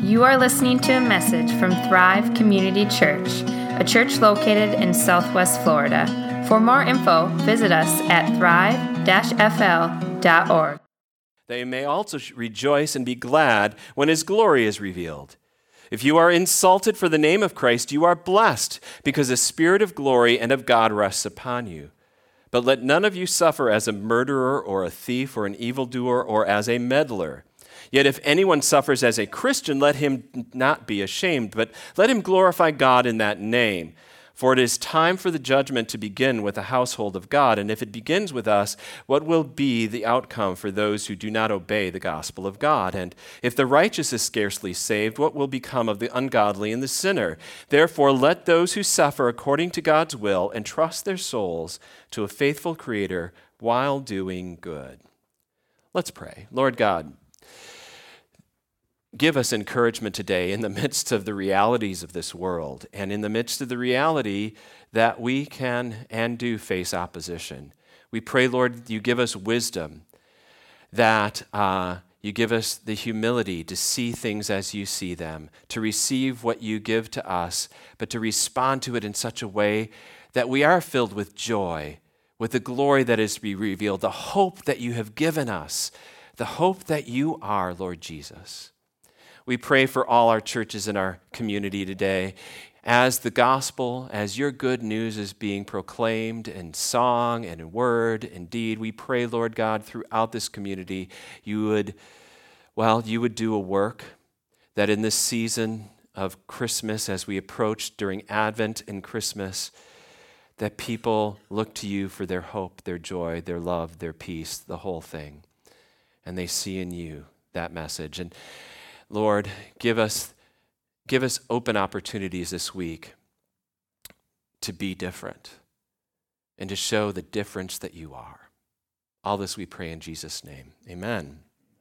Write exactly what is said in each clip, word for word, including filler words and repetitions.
You are listening to a message from Thrive Community Church, a church located in Southwest Florida. For more info, visit us at thrive dash f l dot org. They may also rejoice and be glad when his glory is revealed. If you are insulted for the name of Christ, you are blessed, because the Spirit of glory and of God rests upon you. But let none of you suffer as a murderer or a thief or an evildoer or as a meddler. Yet if anyone suffers as a Christian, let him not be ashamed, but let him glorify God in that name. For it is time for the judgment to begin with the household of God, and if it begins with us, what will be the outcome for those who do not obey the gospel of God? And if the righteous is scarcely saved, what will become of the ungodly and the sinner? Therefore, let those who suffer according to God's will entrust their souls to a faithful Creator while doing good. Let's pray. Lord God, give us encouragement today in the midst of the realities of this world and in the midst of the reality that we can and do face opposition. We pray, Lord, you give us wisdom, that uh, you give us the humility to see things as you see them, to receive what you give to us, but to respond to it in such a way that we are filled with joy, with the glory that is to be revealed, the hope that you have given us, the hope that you are, Lord Jesus. We pray for all our churches in our community today. As the gospel, as your good news is being proclaimed in song and in word and deed, we pray, Lord God, throughout this community, you would, well, you would do a work that in this season of Christmas, as we approach during Advent and Christmas, that people look to you for their hope, their joy, their love, their peace, the whole thing. And they see in you that message. And Lord, give us, give us open opportunities this week to be different and to show the difference that you are. All this we pray in Jesus' name. Amen.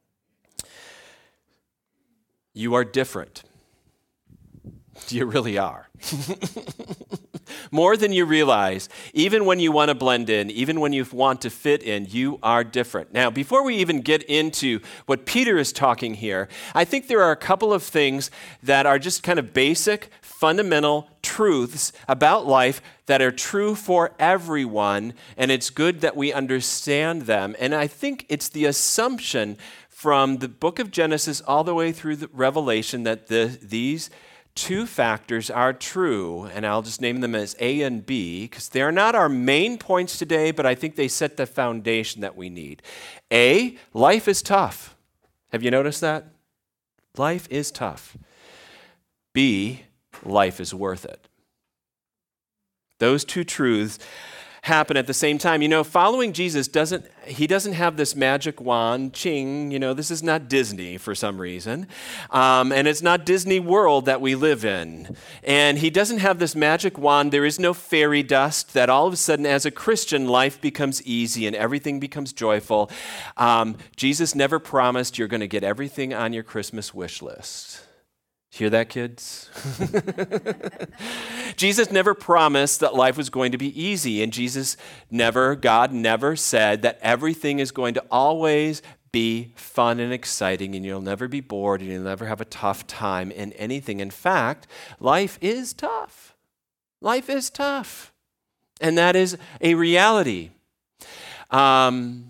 You are different. You really are. More than you realize. Even when you want to blend in, even when you want to fit in, you are different. Now, before we even get into what Peter is talking here, I think there are a couple of things that are just kind of basic, fundamental truths about life that are true for everyone, and it's good that we understand them. And I think it's the assumption from the book of Genesis all the way through the Revelation that the, these two factors are true, and I'll just name them as A and B, because they're not our main points today, but I think they set the foundation that we need. A, life is tough. Have you noticed that? Life is tough. B, life is worth it. Those two truths happen at the same time. You know, following Jesus doesn't, he doesn't have this magic wand, ching, you know, this is not Disney for some reason. Um, and it's not Disney World that we live in. And he doesn't have this magic wand. There is no fairy dust that all of a sudden as a Christian life becomes easy and everything becomes joyful. Um, Jesus never promised you're going to get everything on your Christmas wish list. Hear that, kids? Jesus never promised that life was going to be easy, and Jesus never, God never said that everything is going to always be fun and exciting, and you'll never be bored, and you'll never have a tough time in anything. In fact, life is tough. Life is tough, and that is a reality. Um...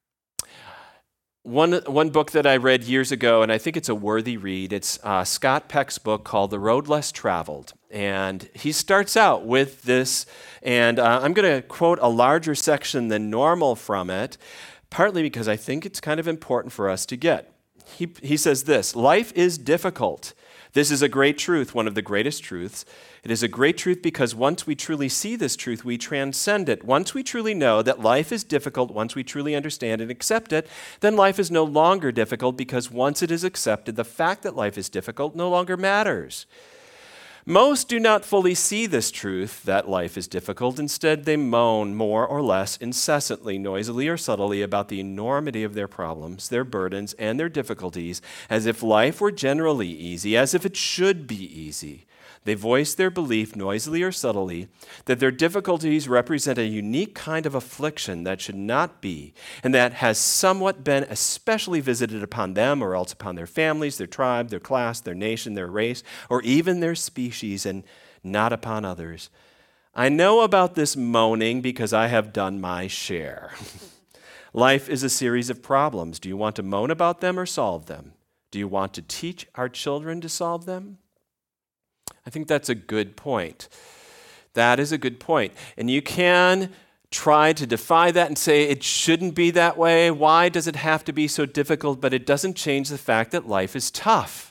One, one book that I read years ago, and I think it's a worthy read, it's uh, Scott Peck's book called The Road Less Traveled. And he starts out with this, and uh, I'm going to quote a larger section than normal from it, partly because I think it's kind of important for us to get. He, he says this: life is difficult. This is a great truth, one of the greatest truths. It is a great truth because once we truly see this truth, we transcend it. Once we truly know that life is difficult, once we truly understand and accept it, then life is no longer difficult, because once it is accepted, the fact that life is difficult no longer matters. Most do not fully see this truth, that life is difficult. Instead, they moan more or less incessantly, noisily or subtly about the enormity of their problems, their burdens, and their difficulties, as if life were generally easy, as if it should be easy. They voice their belief, noisily or subtly, that their difficulties represent a unique kind of affliction that should not be, and that has somewhat been especially visited upon them, or else upon their families, their tribe, their class, their nation, their race, or even their species, and not upon others. I know about this moaning because I have done my share. Life is a series of problems. Do you want to moan about them or solve them? Do you want to teach our children to solve them? I think that's a good point. That is a good point. And you can try to defy that and say it shouldn't be that way. Why does it have to be so difficult? But it doesn't change the fact that life is tough.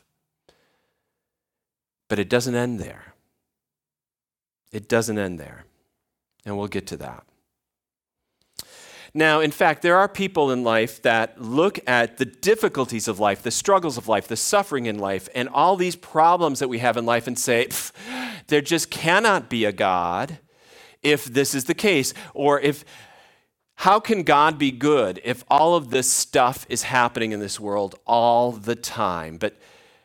But it doesn't end there. It doesn't end there. And we'll get to that. Now, in fact, there are people in life that look at the difficulties of life, the struggles of life, the suffering in life, and all these problems that we have in life and say, there just cannot be a God if this is the case. Or if, how can God be good if all of this stuff is happening in this world all the time? But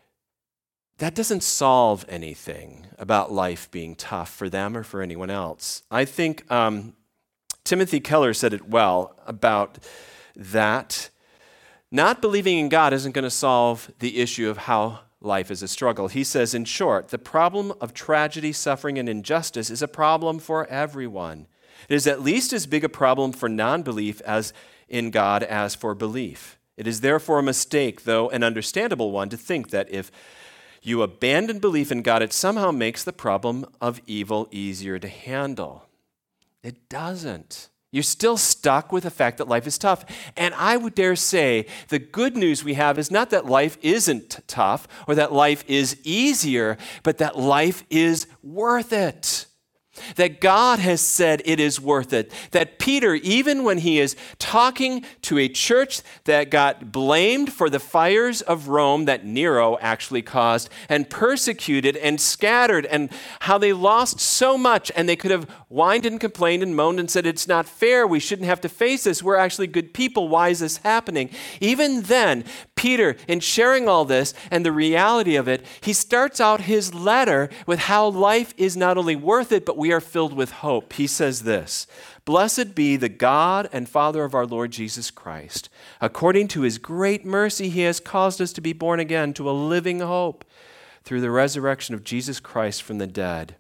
that doesn't solve anything about life being tough for them or for anyone else. I think um, Timothy Keller said it well about that. Not believing in God isn't going to solve the issue of how life is a struggle. He says, in short, the problem of tragedy, suffering, and injustice is a problem for everyone. It is at least as big a problem for non-belief as in God as for belief. It is therefore a mistake, though an understandable one, to think that if you abandon belief in God, it somehow makes the problem of evil easier to handle. It doesn't. You're still stuck with the fact that life is tough. And I would dare say the good news we have is not that life isn't tough or that life is easier, but that life is worth it. That God has said it is worth it. That Peter, even when he is talking to a church that got blamed for the fires of Rome that Nero actually caused and persecuted and scattered and how they lost so much and they could have whined and complained and moaned and said, it's not fair. We shouldn't have to face this. We're actually good people. Why is this happening? Even then, Peter, in sharing all this and the reality of it, he starts out his letter with how life is not only worth it, but we are filled with hope. He says this, "Blessed be the God and Father of our Lord Jesus Christ. According to his great mercy, he has caused us to be born again to a living hope through the resurrection of Jesus Christ from the dead."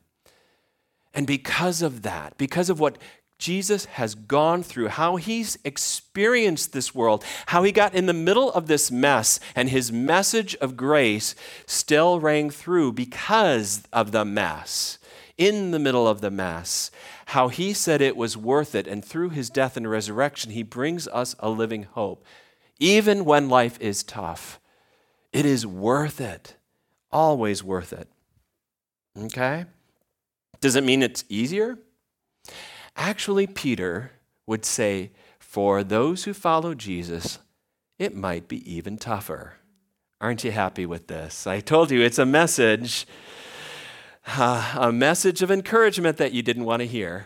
And because of that, because of what Jesus has gone through, how he's experienced this world, how he got in the middle of this mess, and his message of grace still rang through because of the mess. In the middle of the mess, how he said it was worth it, and through his death and resurrection, he brings us a living hope. Even when life is tough, it is worth it, always worth it. Okay? Does it mean it's easier? Actually, Peter would say, for those who follow Jesus, it might be even tougher. Aren't you happy with this? I told you it's a message, uh, a message of encouragement that you didn't want to hear.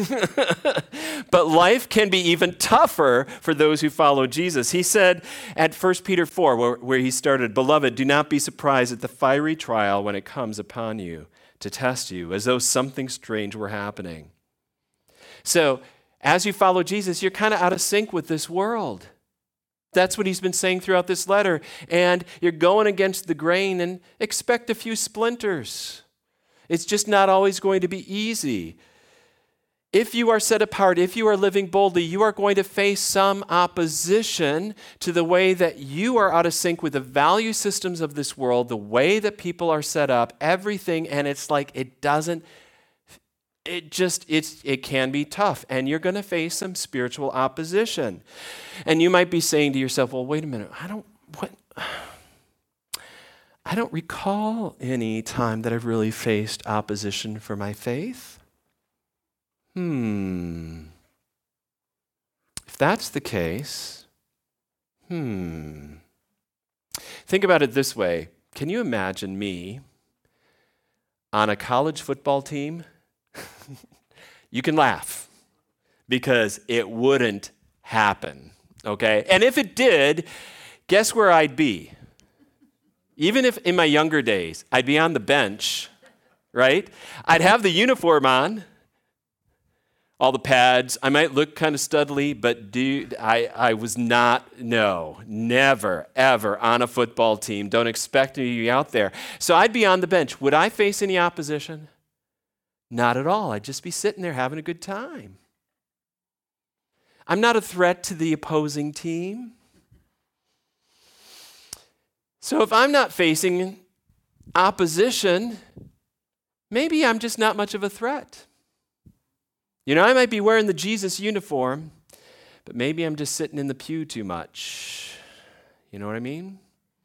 But life can be even tougher for those who follow Jesus. He said at First Peter four, where, where he started, "Beloved, do not be surprised at the fiery trial when it comes upon you to test you, as though something strange were happening." So, as you follow Jesus, you're kind of out of sync with this world. That's what he's been saying throughout this letter. And you're going against the grain and expect a few splinters. It's just not always going to be easy. If you are set apart, if you are living boldly, you are going to face some opposition to the way that you are out of sync with the value systems of this world, the way that people are set up, everything. And it's like it doesn't It just, it's, it can be tough, and you're going to face some spiritual opposition. And you might be saying to yourself, well, wait a minute, I don't, what, I don't recall any time that I've really faced opposition for my faith. Hmm. If that's the case, hmm. Think about it this way. Can you imagine me on a college football team? You can laugh because it wouldn't happen, okay? And if it did, guess where I'd be? Even if in my younger days, I'd be on the bench right? I'd have the uniform on, all the pads. I might look kind of studly, but dude, I, I was not, no, never, ever on a football team. Don't expect me to be out there. So I'd be on the bench. Would I face any opposition? Not at all. I'd just be sitting there having a good time. I'm not a threat to the opposing team. So if I'm not facing opposition, maybe I'm just not much of a threat. You know, I might be wearing the Jesus uniform, but maybe I'm just sitting in the pew too much. You know what I mean?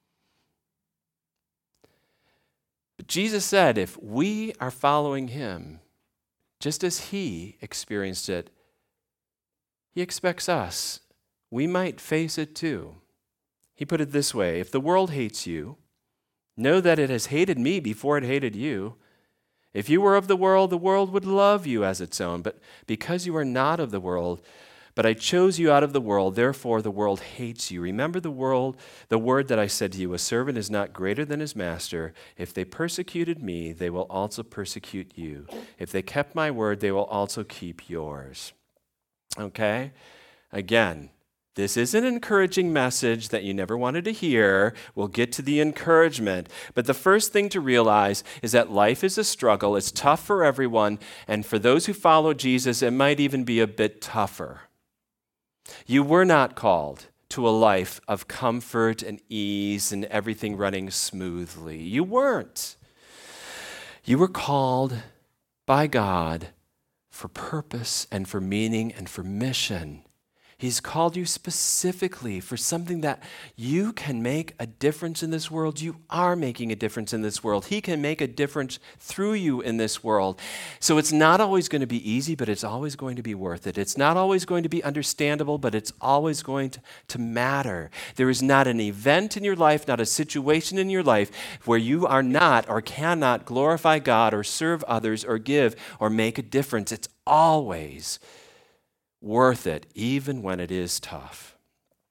But Jesus said if we are following him, just as he experienced it, he expects us. We might face it too. He put it this way, if the world hates you, know that it has hated me before it hated you. If you were of the world, the world would love you as its own. But because you are not of the world, but I chose you out of the world, therefore the world hates you. Remember the world, the word that I said to you, a servant is not greater than his master. If they persecuted me, they will also persecute you. If they kept my word, they will also keep yours. Okay? Again, this is an encouraging message that you never wanted to hear. We'll get to the encouragement. But the first thing to realize is that life is a struggle. It's tough for everyone. And for those who follow Jesus, it might even be a bit tougher. You were not called to a life of comfort and ease and everything running smoothly. You weren't. You were called by God for purpose and for meaning and for mission. He's called you specifically for something that you can make a difference in this world. You are making a difference in this world. He can make a difference through you in this world. So it's not always going to be easy, but it's always going to be worth it. It's not always going to be understandable, but it's always going to, to matter. There is not an event in your life, not a situation in your life where you are not or cannot glorify God or serve others or give or make a difference. It's always worth it, even when it is tough.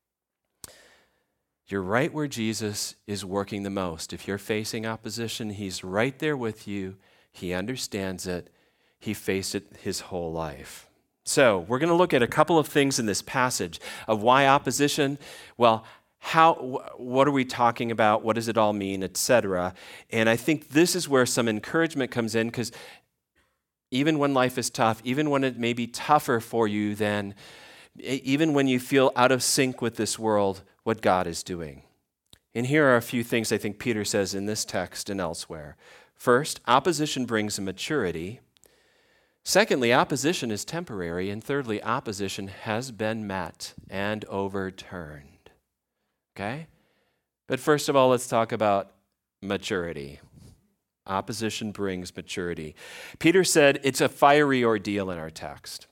You're right where Jesus is working the most. If you're facing opposition, he's right there with you. He understands it. He faced it his whole life. So we're going to look at a couple of things in this passage of why opposition, well, how, what are we talking about? What does it all mean, et cetera. And I think this is where some encouragement comes in, because even when life is tough, even when it may be tougher for you than, even when you feel out of sync with this world, what God is doing. And here are a few things I think Peter says in this text and elsewhere. First, opposition brings a maturity. Secondly, opposition is temporary. And thirdly, opposition has been met and overturned. Okay? But first of all, let's talk about maturity. Opposition brings maturity. Peter said it's a fiery ordeal in our text.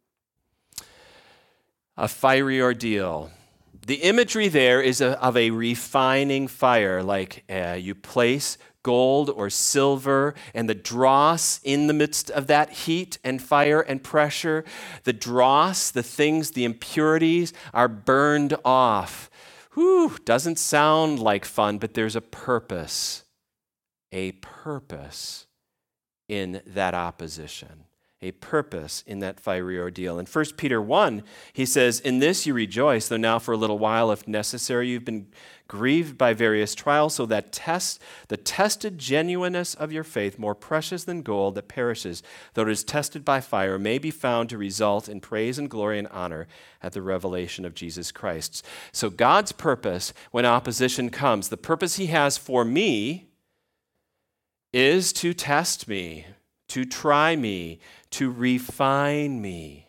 A fiery ordeal. The imagery there is a, of a refining fire, like uh, you place gold or silver, and the dross in the midst of that heat and fire and pressure, the dross, the things, the impurities are burned off. Whew, doesn't sound like fun, but there's a purpose. A purpose in that opposition, a purpose in that fiery ordeal. In First Peter one, he says, in this you rejoice, though now for a little while, if necessary, you've been grieved by various trials, so that test, the tested genuineness of your faith, more precious than gold that perishes, though it is tested by fire, may be found to result in praise and glory and honor at the revelation of Jesus Christ. So God's purpose when opposition comes, the purpose he has for me, is to test me, to try me, to refine me,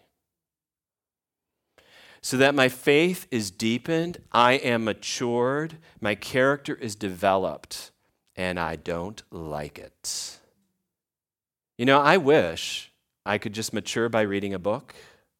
so that my faith is deepened, I am matured, my character is developed, and I don't like it. You know, I wish I could just mature by reading a book.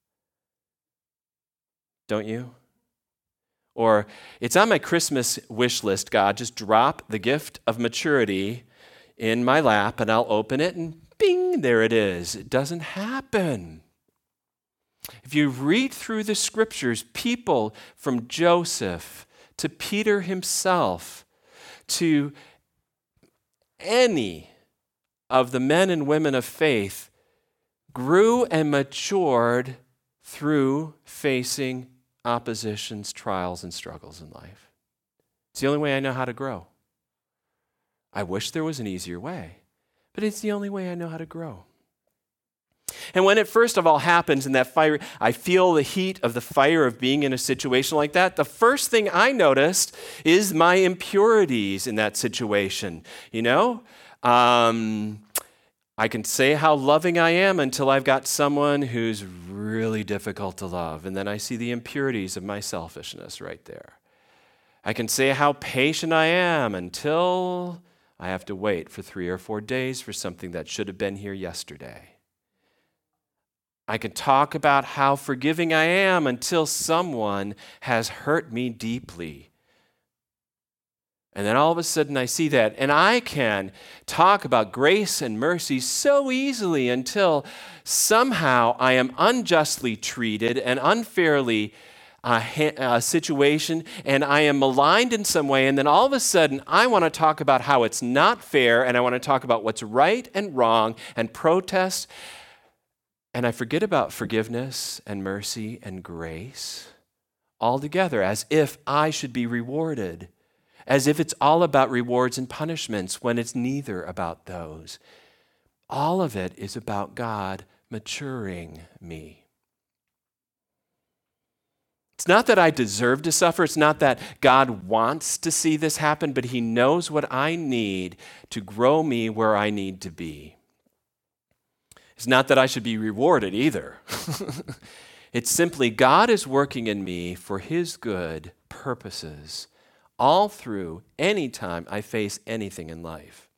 Don't you? Or it's on my Christmas wish list, God, just drop the gift of maturity in my lap, and I'll open it, and bing, there it is. It doesn't happen. If you read through the scriptures, people from Joseph to Peter himself to any of the men and women of faith grew and matured through facing oppositions, trials, and struggles in life. It's the only way I know how to grow. I wish there was an easier way, but it's the only way I know how to grow. And when it first of all happens in that fire, I feel the heat of the fire of being in a situation like that. The first thing I noticed is my impurities in that situation. You know, um, I can say how loving I am until I've got someone who's really difficult to love. And then I see the impurities of my selfishness right there. I can say how patient I am until I have to wait for three or four days for something that should have been here yesterday. I can talk about how forgiving I am until someone has hurt me deeply. And then all of a sudden I see that. And I can talk about grace and mercy so easily until somehow I am unjustly treated and unfairly uh, ha- uh, situation, and I am maligned in some way. And then all of a sudden I want to talk about how it's not fair, and I want to talk about what's right and wrong and protest. And I forget about forgiveness and mercy and grace altogether, as if I should be rewarded, as if it's all about rewards and punishments, when it's neither about those. All of it is about God maturing me. It's not that I deserve to suffer. It's not that God wants to see this happen, but He knows what I need to grow me where I need to be. It's not that I should be rewarded either. It's simply God is working in me for His good purposes all through any time I face anything in life.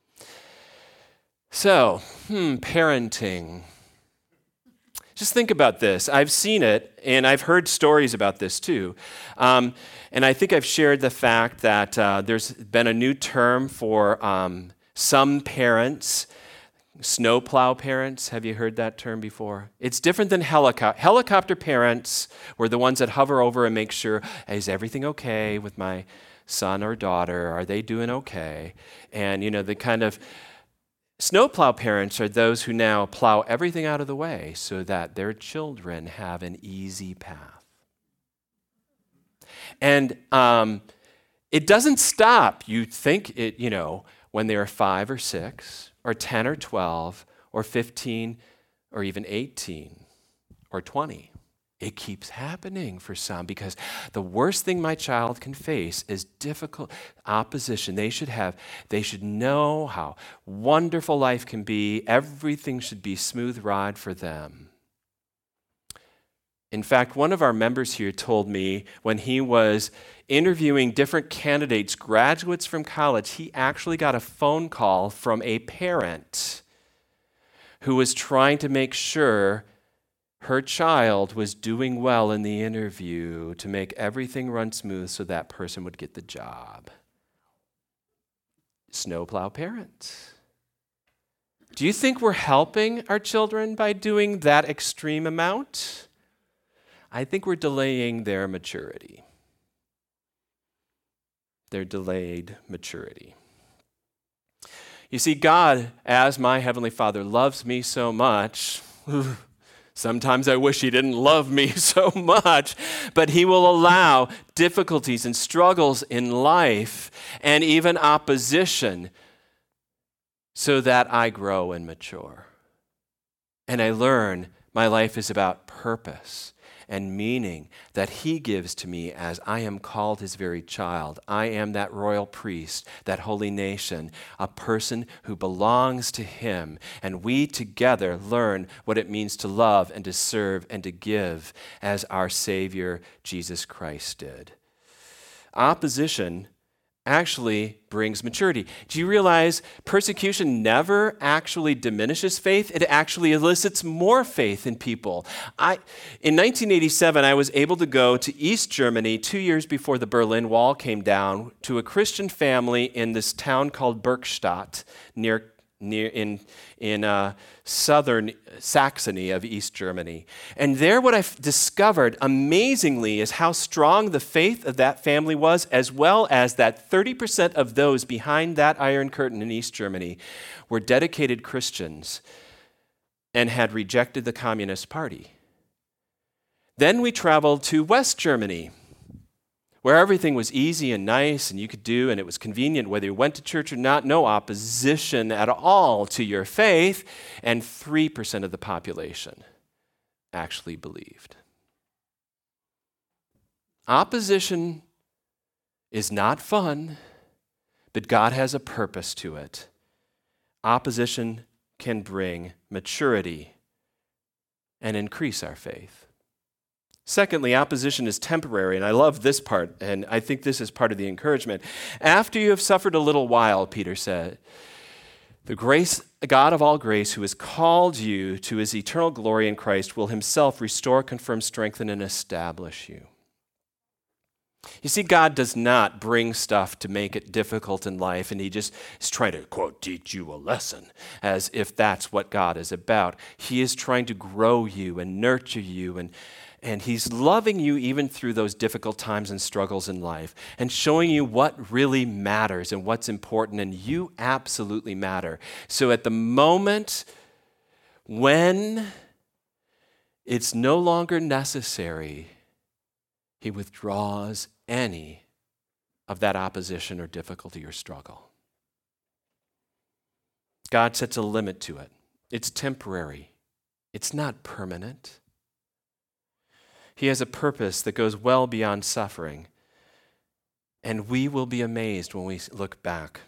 So, hmm, parenting. Just think about this. I've seen it, and I've heard stories about this too. Um, and I think I've shared the fact that uh, there's been a new term for um, some parents. Snowplow parents, have you heard that term before? It's different than helicopter. Helicopter parents were the ones that hover over and make sure, is everything okay with my son or daughter? Are they doing okay? And, you know, the kind of snowplow parents are those who now plow everything out of the way so that their children have an easy path. And um, it doesn't stop. You think it, you know, when they are five or six, or ten or twelve, or fifteen, or even eighteen, or twenty. It keeps happening for some, because the worst thing my child can face is difficult opposition. They should have, they should know how wonderful life can be. Everything should be smooth ride for them. In fact, one of our members here told me when he was interviewing different candidates, graduates from college, he actually got a phone call from a parent who was trying to make sure her child was doing well in the interview to make everything run smooth so that person would get the job. Snowplow parents. Do you think we're helping our children by doing that extreme amount? I think we're delaying their maturity. Their delayed maturity. You see, God, as my Heavenly Father, loves me so much. Sometimes I wish He didn't love me so much, but He will allow difficulties and struggles in life and even opposition so that I grow and mature. And I learn my life is about purpose and meaning that He gives to me as I am called His very child. I am that royal priest, that holy nation, a person who belongs to Him. And we together learn what it means to love and to serve and to give as our Savior Jesus Christ did. Opposition actually brings maturity. Do you realize persecution never actually diminishes faith? It actually elicits more faith in people. I, in nineteen eighty-seven, I was able to go to East Germany two years before the Berlin Wall came down to a Christian family in this town called Bergstadt near near in, in uh, southern Saxony of East Germany. And there what I've discovered amazingly is how strong the faith of that family was, as well as that thirty percent of those behind that Iron Curtain in East Germany were dedicated Christians and had rejected the Communist Party. Then we traveled to West Germany, where everything was easy and nice and you could do, and it was convenient whether you went to church or not, no opposition at all to your faith, and three percent of the population actually believed. Opposition is not fun, but God has a purpose to it. Opposition can bring maturity and increase our faith. Secondly, opposition is temporary, and I love this part, and I think this is part of the encouragement. After you have suffered a little while, Peter said, the grace, God of all grace, who has called you to his eternal glory in Christ, will himself restore, confirm, strengthen, and establish you. You see, God does not bring stuff to make it difficult in life, and he just is trying to, quote, teach you a lesson, as if that's what God is about. He is trying to grow you and nurture you, and And he's loving you even through those difficult times and struggles in life and showing you what really matters and what's important, and you absolutely matter. So at the moment when it's no longer necessary, he withdraws any of that opposition or difficulty or struggle. God sets a limit to it. It's temporary. It's not permanent. He has a purpose that goes well beyond suffering, and we will be amazed when we look back.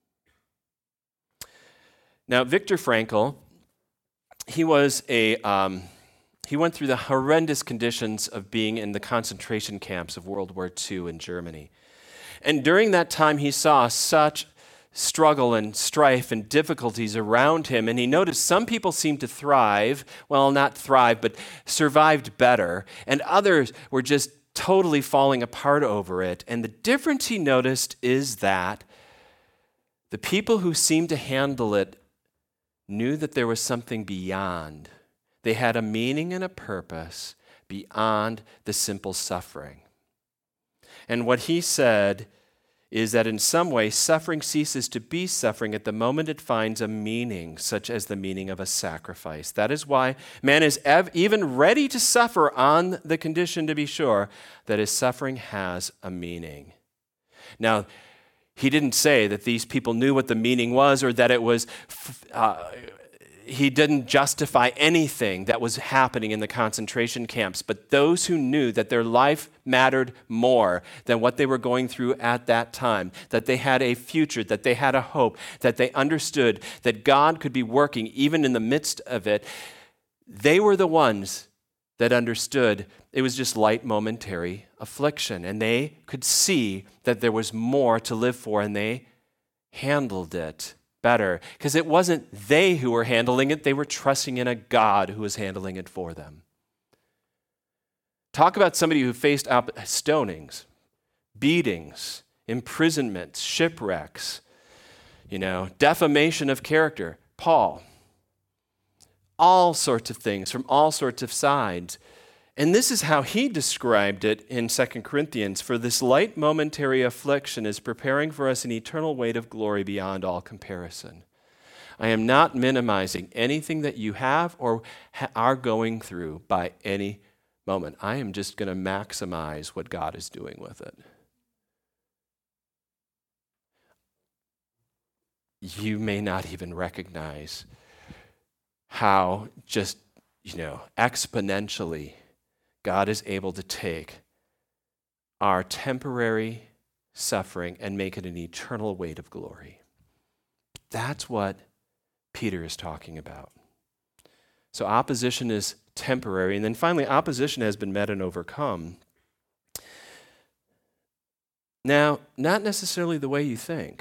Now, Viktor Frankl, he was a um, he went through the horrendous conditions of being in the concentration camps of World War Two in Germany, and during that time, he saw such struggle and strife and difficulties around him, and he noticed some people seemed to thrive, well, not thrive, but survived better, and others were just totally falling apart over it. And the difference he noticed is that the people who seemed to handle it knew that there was something beyond. They had a meaning and a purpose beyond the simple suffering. And what he said is that in some way, suffering ceases to be suffering at the moment it finds a meaning, such as the meaning of a sacrifice. That is why man is ev- even ready to suffer on the condition, to be sure, that his suffering has a meaning. Now, he didn't say that these people knew what the meaning was, or that it was, uh, he didn't justify anything that was happening in the concentration camps, but those who knew that their life mattered more than what they were going through at that time, that they had a future, that they had a hope, that they understood that God could be working even in the midst of it, they were the ones that understood it was just light momentary affliction, and they could see that there was more to live for, and they handled it better, because it wasn't they who were handling it, they were trusting in a God who was handling it for them. Talk about somebody who faced op- stonings, beatings, imprisonments, shipwrecks, you know, defamation of character. Paul. All sorts of things from all sorts of sides. And this is how he described it in Second Corinthians. For this light momentary affliction is preparing for us an eternal weight of glory beyond all comparison. I am not minimizing anything that you have or ha- are going through by any moment. I am just going to maximize what God is doing with it. You may not even recognize how just, you know, exponentially God is able to take our temporary suffering and make it an eternal weight of glory. That's what Peter is talking about. So opposition is temporary. And then finally, opposition has been met and overcome. Now, not necessarily the way you think.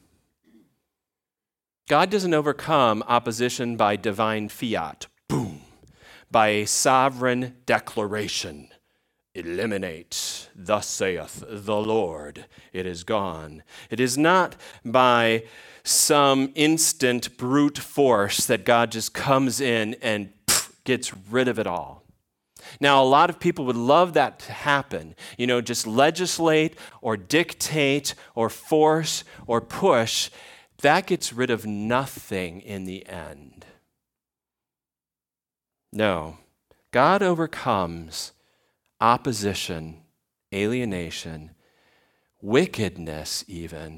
God doesn't overcome opposition by divine fiat, boom, by a sovereign declaration eliminate, thus saith the Lord, it is gone. It is not by some instant brute force that God just comes in and pff, gets rid of it all. Now, a lot of people would love that to happen, you know, just legislate or dictate or force or push. That gets rid of nothing in the end. No, God overcomes opposition, alienation, wickedness even,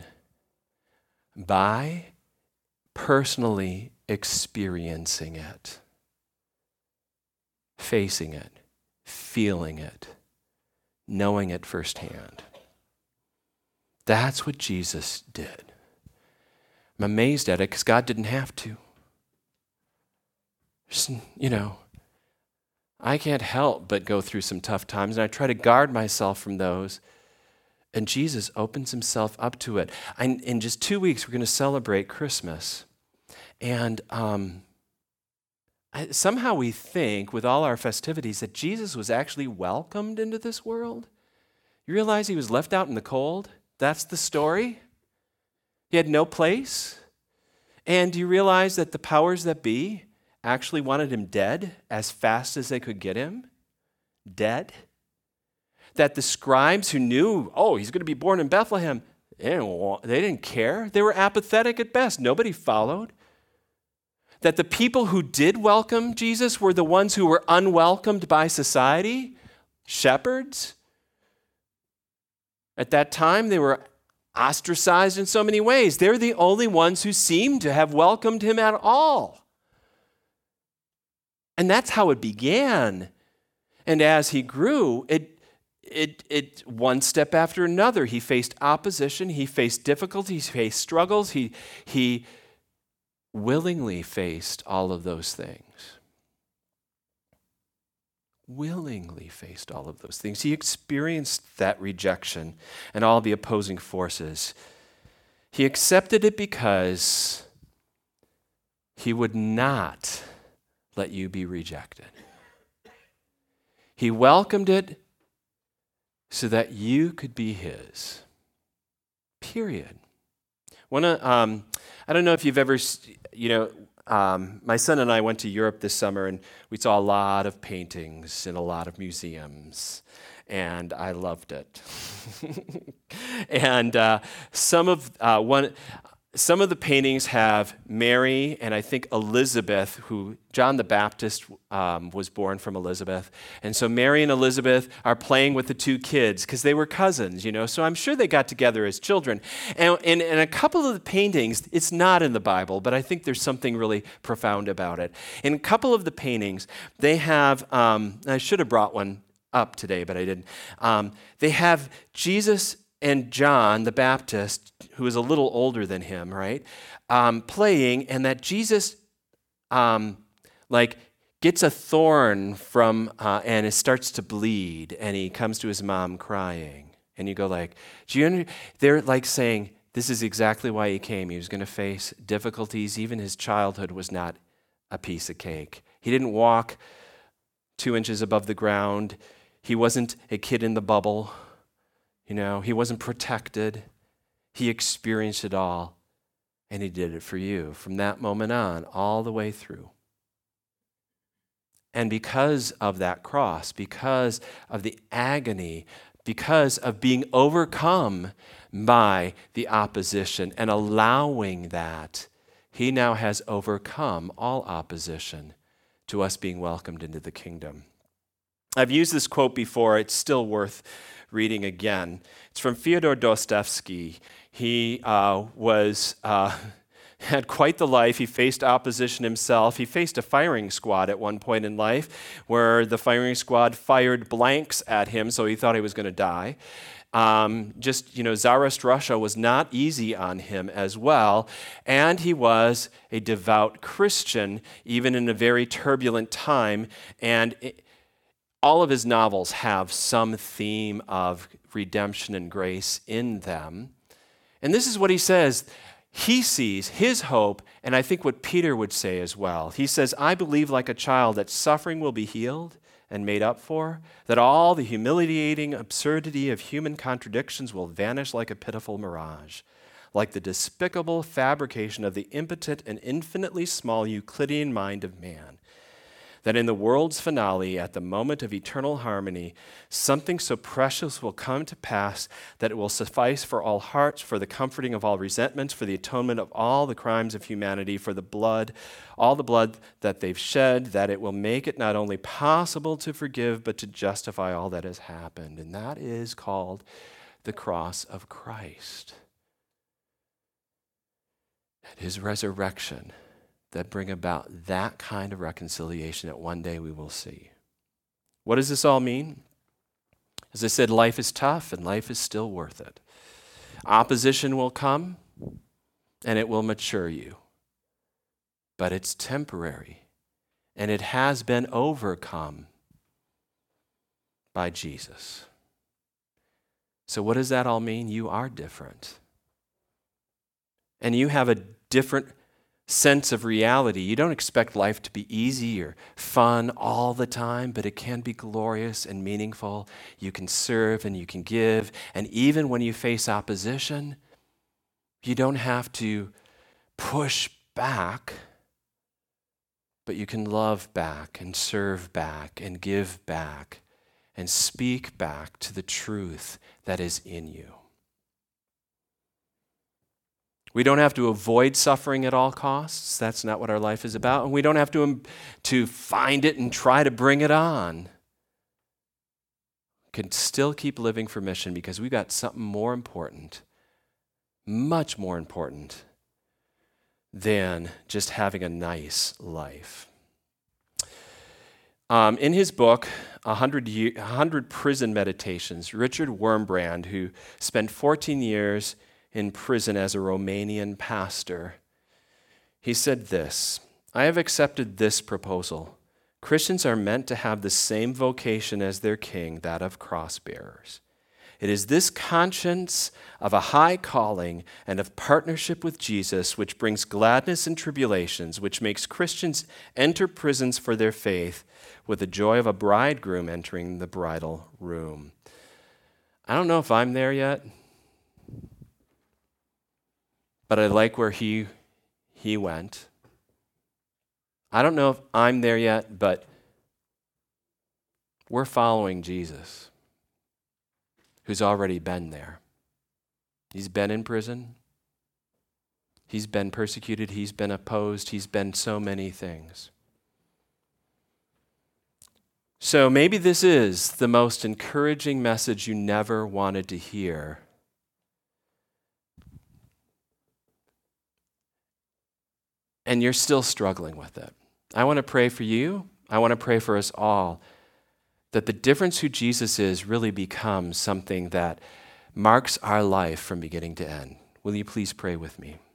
by personally experiencing it, facing it, feeling it, knowing it firsthand. That's what Jesus did. I'm amazed at it because God didn't have to. Just, you know, I can't help but go through some tough times, and I try to guard myself from those. And Jesus opens himself up to it. And in just two weeks, we're going to celebrate Christmas. And um, I, somehow we think, with all our festivities, that Jesus was actually welcomed into this world. You realize he was left out in the cold? That's the story. He had no place. And do you realize that the powers that be actually wanted him dead as fast as they could get him? Dead? That the scribes who knew, oh, he's going to be born in Bethlehem, they didn't, want, they didn't care. They were apathetic at best. Nobody followed. That the people who did welcome Jesus were the ones who were unwelcomed by society, shepherds. At that time, they were ostracized in so many ways. They're the only ones who seemed to have welcomed him at all. And that's how it began. And as he grew, it, it, it one step after another, he faced opposition, he faced difficulties, he faced struggles, he, he willingly faced all of those things. Willingly faced all of those things. He experienced that rejection and all the opposing forces. He accepted it because he would not let you be rejected. He welcomed it so that you could be his. Period. One, um, I don't know if you've ever, you know, um, my son and I went to Europe this summer, and we saw a lot of paintings in a lot of museums, and I loved it. and uh, some of uh, one. Some of the paintings have Mary and I think Elizabeth, who John the Baptist um, was born from Elizabeth. And so Mary and Elizabeth are playing with the two kids because they were cousins, you know. So I'm sure they got together as children. And in a couple of the paintings, it's not in the Bible, but I think there's something really profound about it. In a couple of the paintings, they have, um, I should have brought one up today, but I didn't. Um, they have Jesus and John the Baptist, who is a little older than him, right, um, playing, and that Jesus, um, like, gets a thorn from, uh, and it starts to bleed, and he comes to his mom crying, and you go like, do you under-? They're like saying, this is exactly why he came. He was going to face difficulties. Even his childhood was not a piece of cake. He didn't walk two inches above the ground. He wasn't a kid in the bubble. You know, he wasn't protected. He experienced it all, and he did it for you from that moment on, all the way through. And because of that cross, because of the agony, because of being overcome by the opposition and allowing that, he now has overcome all opposition to us being welcomed into the kingdom. I've used this quote before. It's still worth reading again. It's from Fyodor Dostoevsky. He uh, was uh, had quite the life. He faced opposition himself. He faced a firing squad at one point in life where the firing squad fired blanks at him, so he thought he was going to die. Um, just, you know, Tsarist Russia was not easy on him as well, and he was a devout Christian, even in a very turbulent time, and it, all of his novels have some theme of redemption and grace in them. And this is what he says. He sees his hope, and I think what Peter would say as well. He says, I believe like a child that suffering will be healed and made up for, that all the humiliating absurdity of human contradictions will vanish like a pitiful mirage, like the despicable fabrication of the impotent and infinitely small Euclidean mind of man. That in the world's finale, at the moment of eternal harmony, something so precious will come to pass that it will suffice for all hearts, for the comforting of all resentments, for the atonement of all the crimes of humanity, for the blood, all the blood that they've shed, that it will make it not only possible to forgive, but to justify all that has happened. And that is called the cross of Christ. And his resurrection that bring about that kind of reconciliation that one day we will see. What does this all mean? As I said, life is tough and life is still worth it. Opposition will come and it will mature you. But it's temporary and it has been overcome by Jesus. So what does that all mean? You are different. And you have a different sense of reality. You don't expect life to be easy or fun all the time, but it can be glorious and meaningful. You can serve and you can give. And even when you face opposition, you don't have to push back, but you can love back and serve back and give back and speak back to the truth that is in you. We don't have to avoid suffering at all costs. That's not what our life is about. And we don't have to, um, to find it and try to bring it on. We can still keep living for mission because we've got something more important, much more important than just having a nice life. Um, in his book, one hundred, year, one hundred Prison Meditations, Richard Wurmbrand, who spent fourteen years in prison as a Romanian pastor, he said this: I have accepted this proposal. Christians are meant to have the same vocation as their king, that of cross bearers. It is this conscience of a high calling and of partnership with Jesus which brings gladness in tribulations, which makes Christians enter prisons for their faith with the joy of a bridegroom entering the bridal room. I don't know if I'm there yet, but I like where he, he went. I don't know if I'm there yet, but we're following Jesus, who's already been there. He's been in prison. He's been persecuted. He's been opposed. He's been so many things. So maybe this is the most encouraging message you never wanted to hear. And you're still struggling with it. I want to pray for you. I want to pray for us all that the difference who Jesus is really becomes something that marks our life from beginning to end. Will you please pray with me?